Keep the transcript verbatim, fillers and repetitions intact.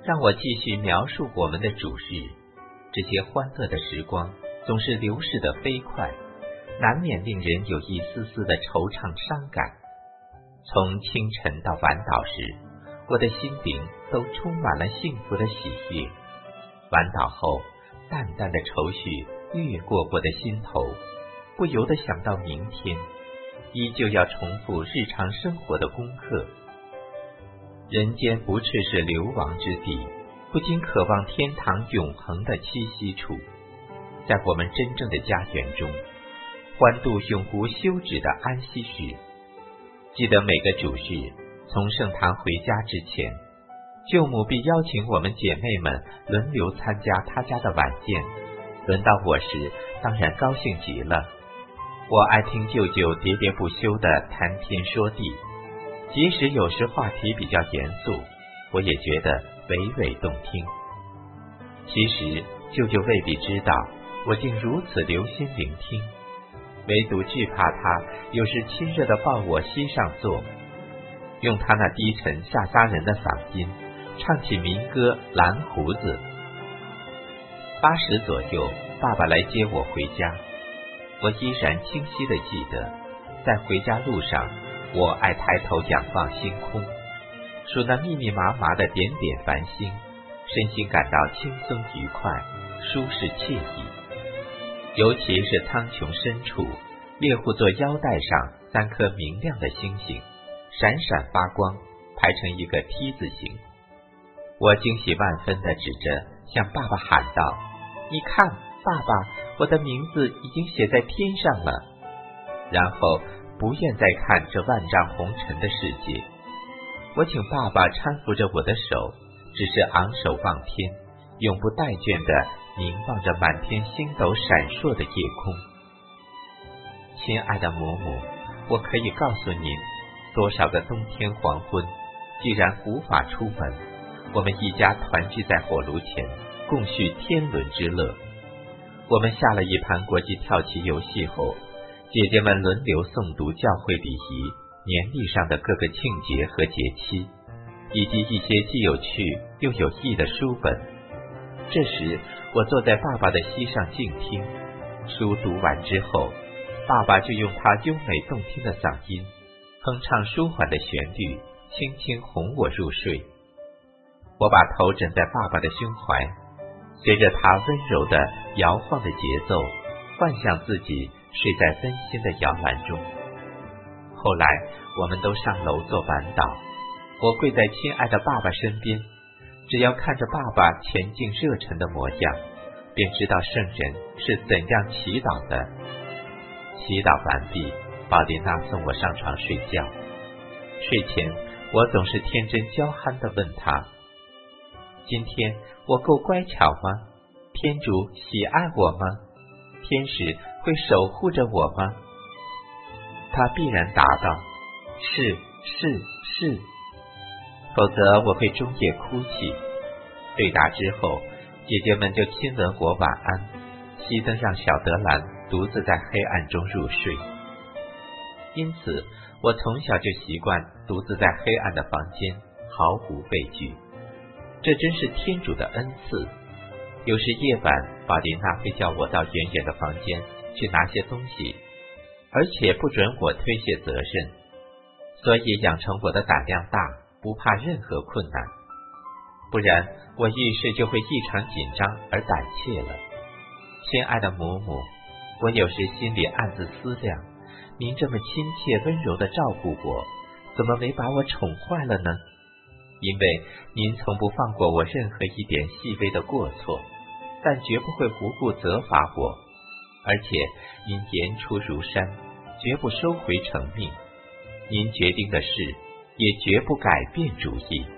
让我继续描述我们的主日。这些欢乐的时光总是流逝的飞快，难免令人有一丝丝的惆怅伤感。从清晨到晚岛时，我的心灵都充满了幸福的喜悦。晚岛后，淡淡的愁绪越过我的心头，不由得想到明天依旧要重复日常生活的功课。人间不啻是流亡之地，不禁渴望天堂永恒的栖息处。在我们真正的家园中，欢度永无休止的安息日。记得每个主日从圣堂回家之前，舅母必邀请我们姐妹们轮流参加她家的晚宴。轮到我时，当然高兴极了。我爱听舅舅喋喋不休地谈天说地，即使有时话题比较严肃，我也觉得娓娓动听。其实舅舅未必知道我竟如此留心聆听，唯独惧怕他有时亲热地抱我膝上坐，用他那低沉吓杀人的嗓音唱起民歌《蓝胡子》。八时左右，爸爸来接我回家。我依然清晰地记得，在回家路上，我爱抬头仰望星空，数那密密麻麻的点点繁星，身心感到轻松愉快，舒适惬意。尤其是苍穹深处，猎户座腰带上三颗明亮的星星，闪闪发光，排成一个 T 字形。我惊喜万分地指着向爸爸喊道：“你看，爸爸，我的名字已经写在天上了。”然后不愿再看这万丈红尘的世界。我请爸爸搀扶着我的手，只是昂首望天，永不怠倦地凝望着满天星斗闪烁的夜空。亲爱的母母，我可以告诉您，多少个冬天黄昏，既然无法出门，我们一家团聚在火炉前，共叙天伦之乐。我们下了一盘国际跳棋游戏后，姐姐们轮流诵读教会礼仪年历上的各个庆节和节期，以及一些既有趣又有益的书本。这时我坐在爸爸的膝上静听，书读完之后，爸爸就用他优美动听的嗓音哼唱舒缓的旋律，轻轻哄我入睡。我把头枕在爸爸的胸怀，随着他温柔的摇晃的节奏，幻想自己睡在温馨的摇篮中。后来我们都上楼做晚祷，我跪在亲爱的爸爸身边，只要看着爸爸前进热忱的模样，便知道圣人是怎样祈祷的。祈祷完毕，宝琳娜送我上床睡觉。睡前我总是天真娇憨地问他：“今天我够乖巧吗？天主喜爱我吗？天使会守护着我吗？”他必然答道：“是是是。”否则我会终夜哭泣。对答之后，姐姐们就亲吻我晚安，熄灯让小德兰独自在黑暗中入睡。因此我从小就习惯独自在黑暗的房间，毫无畏惧。这真是天主的恩赐。有时夜晚，宝琳娜会叫我到远远的房间去拿些东西，而且不准我推卸责任，所以养成我的胆量大，不怕任何困难。不然我遇事就会异常紧张而胆怯了。亲爱的母母，我有时心里暗自思量，您这么亲切温柔地照顾我，怎么没把我宠坏了呢？因为您从不放过我任何一点细微的过错，但绝不会无故责罚我，而且您言出如山，绝不收回成命。您决定的事，也绝不改变主意。